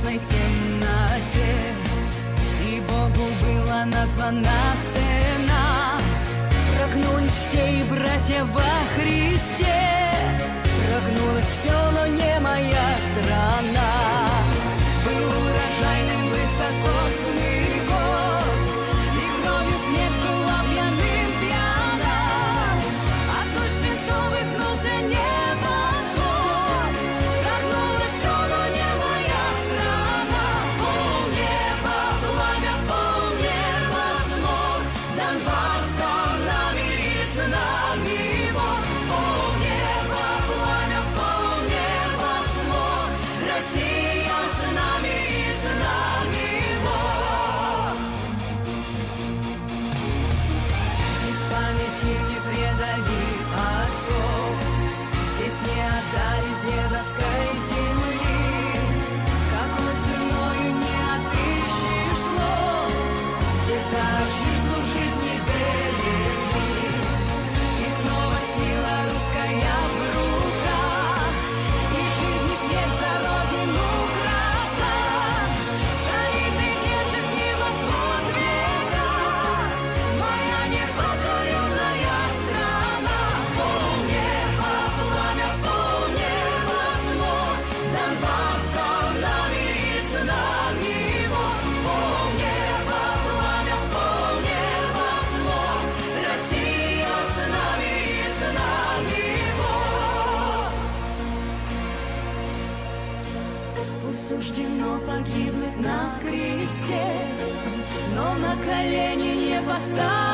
кромешной темноте, и Богу была названа цена. Прогнулись все и братья во Христе, прогнулось все, но не моя страна. Был урожайным высокосный год, и кровью смерть была пьяным пьяна, а дождь свинцовый гнулся небосвод. Прогнулось все, но не моя страна. Полнеба пламя, полнеба смог, Донбасса нами и с нами Бог. Полнеба пламя, полнеба смог, Россия с нами и с нами Бог. Здесь памяти не предали отцов, здесь не отдали дедовской земли. Какой ценою не отыщешь слов, здесь за отчизну жизни берегли. И снова сила русская в руках, и жизнь и смерть за родину красна. Стоит и держит небосвод в веках, моя непокоренная страна. Полнеба пламя, полнеба смог, Донбасса нами и с нами Бог. Полнеба пламя, полнеба смог, Россия с нами и с нами Бог. Пусть суждено погибнуть на кресте, но на колени не поставь.